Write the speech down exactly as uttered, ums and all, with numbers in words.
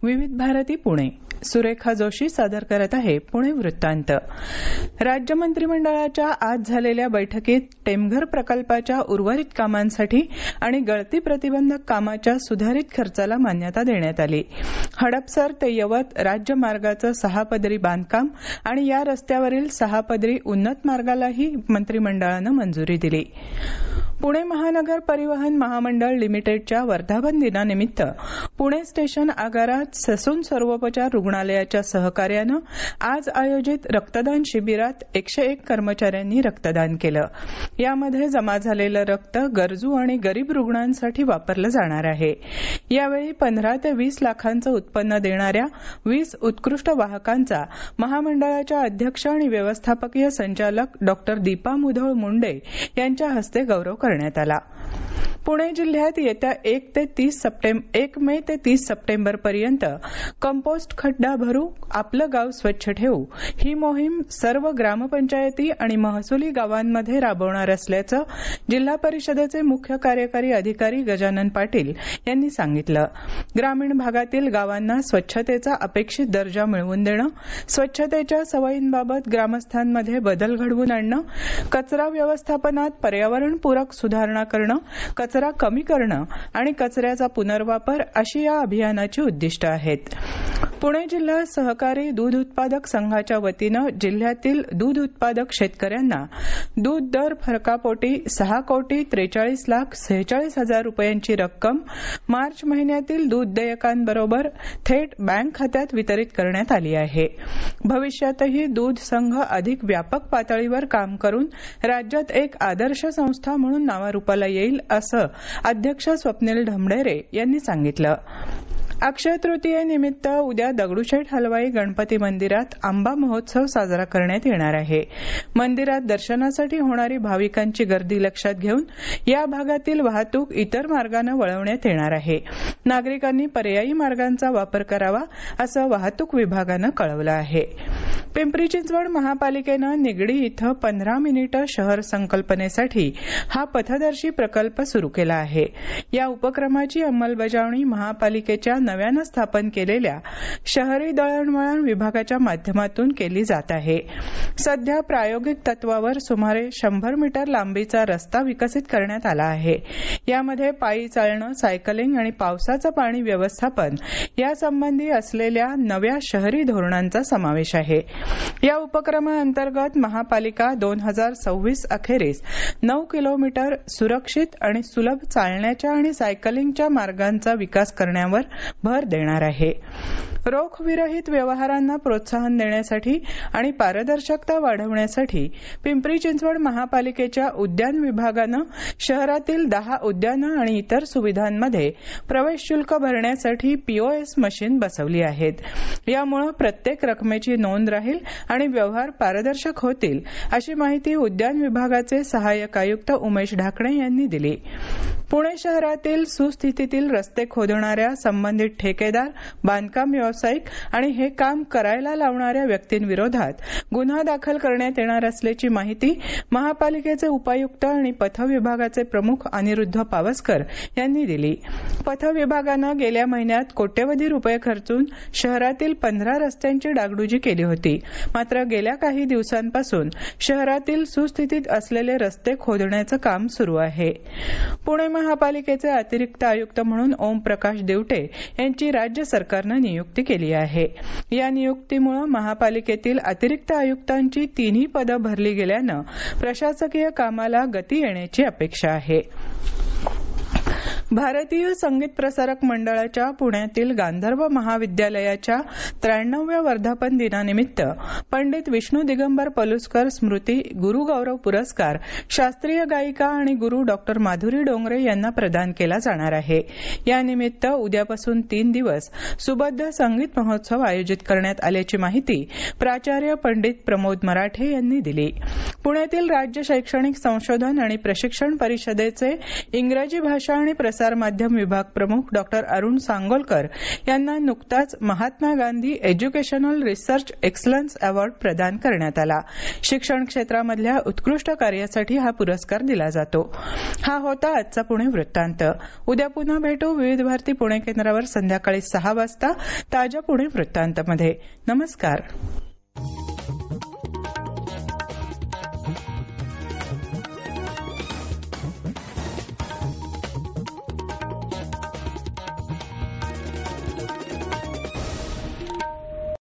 विविध भारती पुणे. सुरेखा जोशी सादर करत आहे पुणे वृत्तांत. राज्य मंत्रिमंडळाच्या आज झालेल्या बैठकीत टेमघर प्रकल्पाच्या उर्वरित कामांसाठी आणि गळती प्रतिबंधक कामाच्या सुधारित खर्चाला मान्यता देण्यात आली. हडपसर ते यवत राज्य मार्गाचं सहा पदरी बांधकाम आणि या रस्त्यावरील सहा पदरी उन्नत मार्गालाही मंत्रिमंडळानं मंजुरी दिली. पुणे महानगर परिवहन महामंडळ लिमिटेडच्या वर्धापन दिनानिमित्त पुणे स्टेशन आगारात ससून सर्वोपचार रुग्णालयाच्या सहकार्यानं आज आयोजित रक्तदान शिबिरात एकशे एक कर्मचाऱ्यांनी रक्तदान केलं. यामध्ये जमा झालेलं रक्त गरजू आणि गरीब रुग्णांसाठी वापरलं जाणार आहे. यावेळी पंधरा ते वीस लाखांचं उत्पन्न देणाऱ्या वीस उत्कृष्ट वाहकांचा महामंडळाच्या अध्यक्ष आणि व्यवस्थापकीय संचालक डॉक्टर दीपा मुधोळ मुंडे यांच्या हस्ते गौरव करण्यात आला. पुणे जिल्ह्यात येत्या एक ते तीस सप्टेंबर एक मे ते तीस सप्टेंबर पर्यंत कंपोस्ट खड्डा भरू, आपलं गाव स्वच्छ ठेवू ही मोहीम सर्व ग्रामपंचायती आणि महसुली गावांमध्ये राबवणार असल्याचं जिल्हा परिषदेचे मुख्य कार्यकारी अधिकारी गजानन पाटील यांनी सांगितलं. ग्रामीण भागातील गावांना स्वच्छतेचा अपेक्षित दर्जा मिळवून देणं, स्वच्छतेच्या सवयींबाबत ग्रामस्थांमध्ये बदल घडवून आणणं, कचरा व्यवस्थापनात पर्यावरणपूरक सुधारणा करणं, कचरा कमी करणं आणि कचऱ्याचा पुनर्वापर अशी या अभियानाची उद्दिष्ट आहेत. पुणे जिल्हा सहकारी दूध उत्पादक संघाच्या वतीनं जिल्ह्यातील दूध उत्पादक शेतकऱ्यांना दूध दर फरकापोटी सहा कोटी त्रेचाळीस लाख सेहेचाळीस हजार रुपयांची रक्कम मार्च महिन्यातील दूध देयकांबरोबर थेट बँक खात्यात वितरित करण्यात आली आहे. भविष्यातही दूध संघ अधिक व्यापक पातळीवर काम करून राज्यात एक आदर्श संस्था म्हणून नावारूपाला येईल असं अध्यक्ष स्वप्नील ढमढेरे यांनी सांगितलं. अक्षय तृतीयेनिमित्त उद्या दगडूशेठ हलवाई गणपती मंदिरात आंबा महोत्सव साजरा करण्यात येणार आहे. मंदिरात दर्शनासाठी होणारी भाविकांची गर्दी लक्षात घेऊन या भागातील वाहतूक इतर मार्गाने वळवण्यात येणार आहे. नागरिकांनी पर्यायी मार्गांचा वापर करावा असं वाहतूक विभागानं कळवलं आहे. पिंपरी चिंचवड महापालिकेनं निगडी इथं पंधरा मिनिटं शहर संकल्पनेसाठी हा पथदर्शी प्रकल्प सुरू केला आहे. या उपक्रमाची अंमलबजावणी महापालिकेच्या नव्यानं स्थापन केलेल्या शहरी दळणवळण विभागाच्या माध्यमातून केली जात आहे. सध्या प्रायोगिक तत्वावर सुमारे शंभर मीटर लांबीचा रस्ता विकसित करण्यात आला आहे. यामध्ये पायी चालणं, सायकलिंग आणि पावसाचं पाणी व्यवस्थापन यासंबंधी असलेल्या नव्या शहरी धोरणांचा समावेश आहे. या उपक्रमाअंतर्गत महापालिका दोन हजार सव्वीस अखेरीस नऊ किलोमीटर सुरक्षित आणि सुलभ चालण्याच्या आणि सायकलिंगच्या मार्गांचा विकास करण्यावर भर देणार आहे. रोख विरहित व्यवहारांना प्रोत्साहन देण्यासाठी आणि पारदर्शकता वाढवण्यासाठी पिंपरी चिंचवड महापालिकेच्या उद्यान विभागानं शहरातील दहा उद्यानं आणि इतर सुविधांमध्ये प्रवेश शुल्क भरण्यासाठी पीओएस मशीन बसवली आहेत. यामुळे प्रत्येक रकमेची नोंद राहील आणि व्यवहार पारदर्शक होतील अशी माहिती उद्यान विभागाचे सहाय्यक आयुक्त उमेश ढाकणे यांनी दिली. पुणे शहरातील सुस्थितीतील रस्ते खोदणाऱ्या संबंधित ठेकेदार, बांधकाम व्यावसायिक आणि हे काम करायला लावणाऱ्या व्यक्तींविरोधात गुन्हा दाखल करण्यात येणार असल्याची माहिती महापालिकेचे उपायुक्त आणि पथ विभागाचे प्रमुख अनिरुद्ध पावसकर यांनी दिली. पथ विभागानं गेल्या महिन्यात कोट्यवधी रुपये खर्चून शहरातील पंधरा रस्त्यांची डागडुजी केली होती. मात्र गेल्या काही दिवसांपासून शहरातील सुस्थितीत असलेले रस्ते खोदण्याचं काम सुरू आहे. पुणे महापालिकेचे अतिरिक्त आयुक्त म्हणून ओम प्रकाश देवटे यांची राज्य सरकारनं नियुक्ती केली आहे. या नियुक्तीमुळे महापालिकेतील अतिरिक्त आयुक्तांची तिन्ही पदं भरली गेल्यानं प्रशासकीय कामाला गती येण्याची अपेक्षा आहे. भारतीय संगीत प्रसारक मंडळाच्या पुण्यातील गांधर्व महाविद्यालयाच्या त्र्याण्णवव्या वर्धापन दिनानिमित्त पंडित विष्णू दिगंबर पलुसकर स्मृती गुरुगौरव पुरस्कार शास्त्रीय गायिका आणि गुरु डॉक्टर माधुरी डोंगरे यांना प्रदान केला जाणार आहे. यानिमित्त उद्यापासून तीन दिवस सुबद्ध संगीत महोत्सव आयोजित करण्यात आल्याची माहिती प्राचार्य पंडित प्रमोद मराठे यांनी दिली. पुण्यातील राज्य शैक्षणिक संशोधन आणि प्रशिक्षण परिषदेचे इंग्रजी भाषा आणि प्रसार माध्यम विभाग प्रमुख डॉक्टर अरुण सांगोलकर यांना नुकताच Mahatma Gandhi educational research excellence award प्रदान करण्यात आला. शिक्षण क्षेत्रामधल्या उत्कृष्ट कार्यासाठी हा पुरस्कार दिला जातो. हा होता आजचा पुणे वृत्तांत. उद्या पुन्हा भेटू विविध भारती पुणे केंद्रावर संध्याकाळी सहा वाजता ताज्या पुणे वृत्तांतमध्ये. नमस्कार.